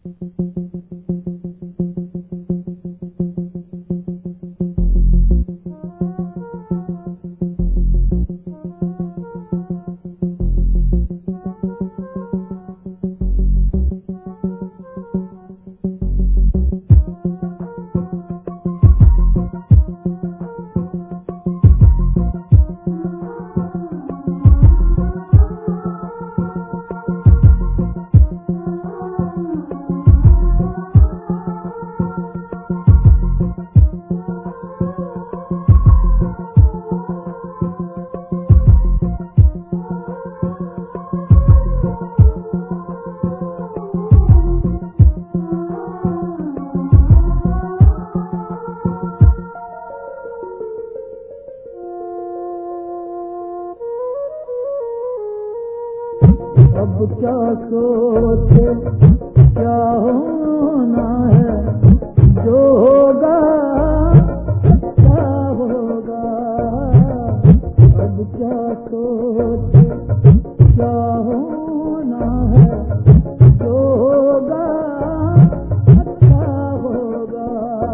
अब क्या सोचे क्या होना है, जो होगा क्या होगा। अब क्या सोचे क्या होना है, जो होगा अच्छा होगा।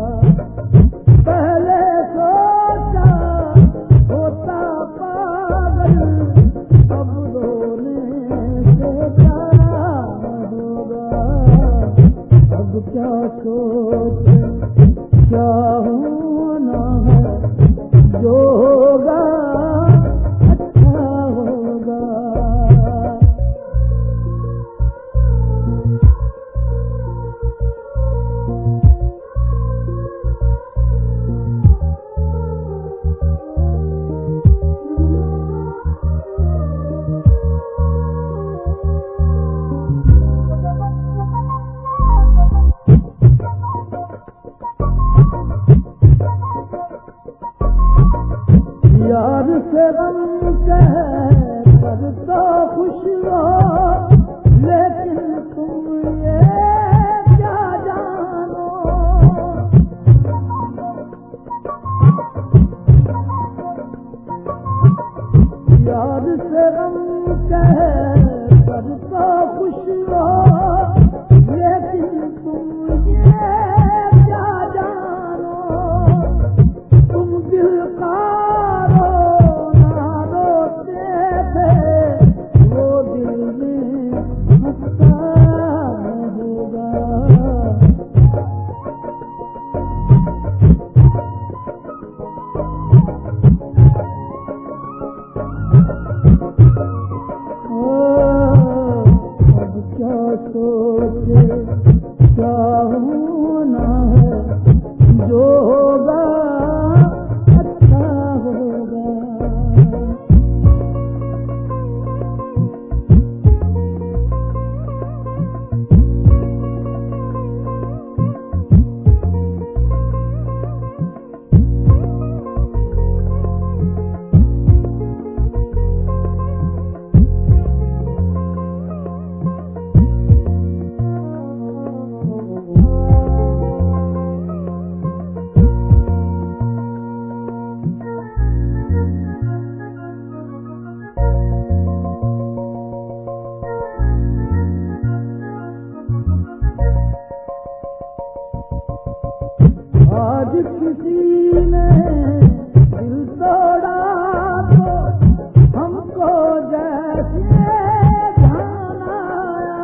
पहले सोचा होता पागल, अब रोने अब क्या सोचे क्या होना है, जो होगा अच्छा होगा। यार से गम कह कर तो खुश हो, लेकिन तुम ये क्या जानो। यार से गम कह कर तो खुश हो, लेकिन तुम ये क्या जानो। तुम दिल का सोचे क्या होना है, जो होगा अच्छा होगा। आज किसी ने दिल तोड़ा तो हमको जैसे ध्यान आया।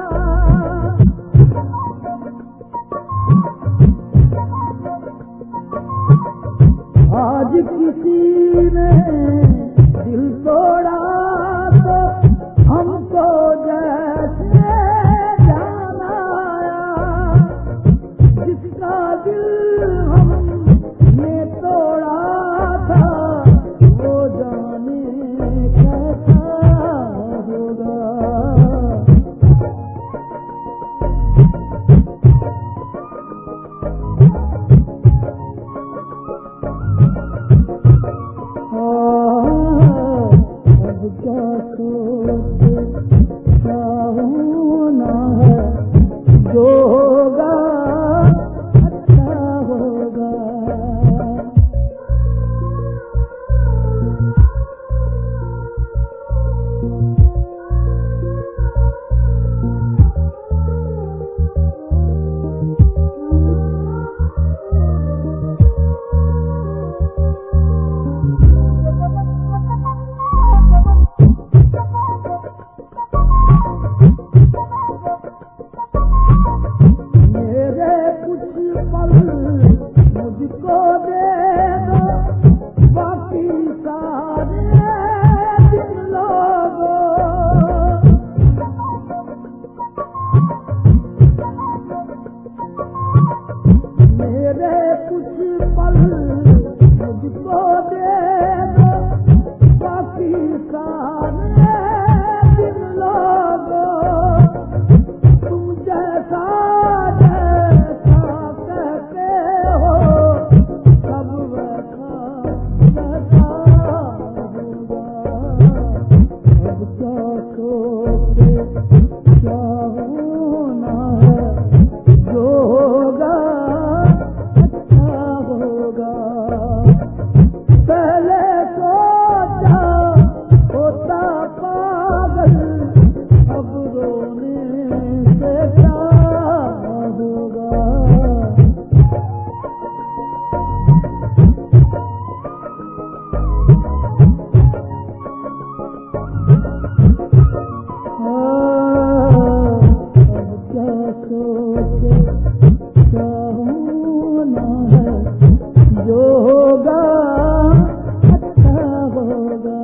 आज किसी ने दिल तोड़ा तो हमको जैसे ध्यान आया। जिसका दिल हमने तोड़ा था, वो जाने कैसा होगा। अब क्या सोचे क्या होना है, जो होगा अच्छा होगा। सोच क्या होना है, जो होगा अच्छा होगा।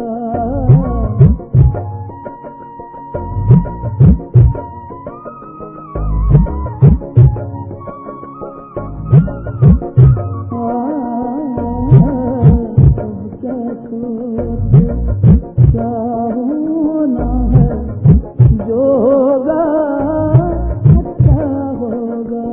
क्या होना है, जो होगा अच्छा होगा।